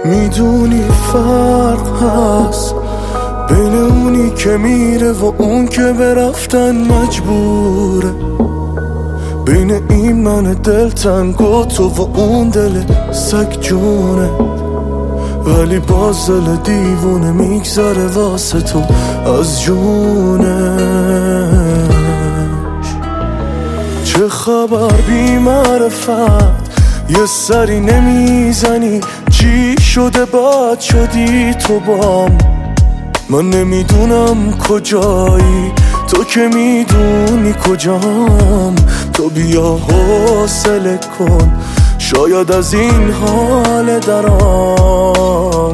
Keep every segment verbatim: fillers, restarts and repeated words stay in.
میدونی فرق هست بین اونی که میره و اون که به رفتن مجبوره، بین این من دلتنگ و تو و اون دل سگ جونه، ولی باز دل دیوونه میگذاره واسه تو از جونش. چه خبر بی معرفت یه سری نمیزنی، چی شده بد شدی تو بام؟ من نمیدونم کجایی، تو که میدونی کجام. تو بیا حوصله کن، شاید از این حال درام.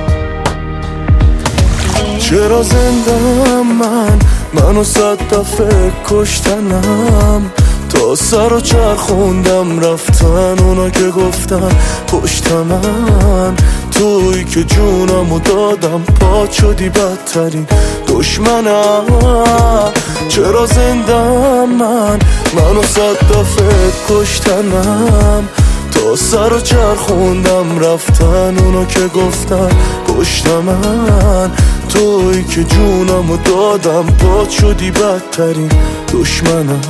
چرا زندم من، منو صد دفعه کشتنم، تا سر و چرخوندم رفتن اونا که گفتن پشت من. توی که جونمو دادم پات شدی بدترین دشمنم. چرا زندم من، منو صد دفعه کشتنم، تا سر و چرخوندم رفتن اونا که گفتن پشت من. توی که جونمو دادم پات شدی بدترین دشمنم.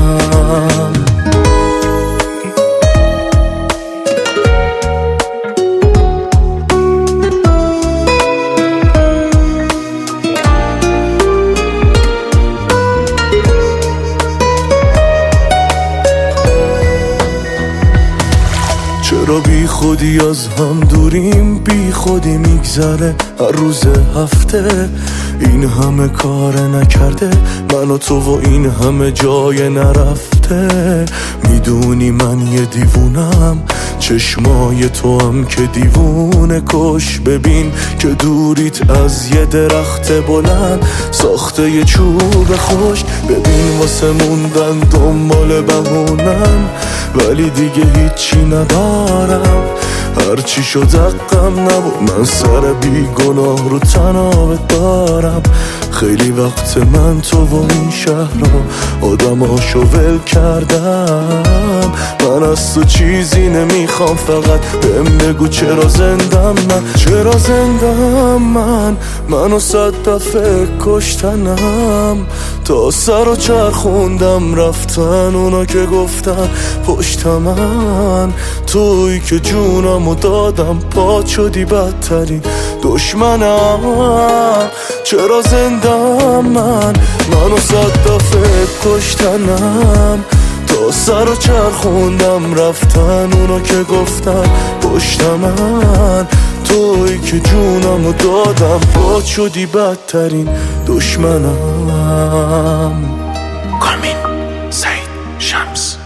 چرا بی خودی از هم دوریم، بی خودی میگذره هر روز هفته. این همه کار نکرده من و تو و این همه جای نرفته. میدونی من یه دیوونم، چشمای تو هم که دیوونه کش. ببین که دوریت از یه درخت بلند ساخته یه چوب خوش. ببین واسه موندن دنبال بهونم، ولی دیگه هیچی ندارم. هرچی شد حقم نبود، من سر بی گناه رو تنابت دارم. خیلی وقت من تو و این شهر رو آدماشو ول کردم. من از تو چیزی نمیخوام، فقط بهم بگو چرا زندم من. چرا زندم من، منو صد دفعه کشتنم، تا سر و چرخوندم رفتن اونا که گفتن پشت من. توی که جونمو دادم پات شدی بدترین دشمنم. چرا زندم من، منو صد دفعه کشتنم، تا سر و چرخوندم رفتن اونا که گفتن پشت من. توی که جونمو دادم پات شدی بدترین دشمنم. کارمین سعید شمس.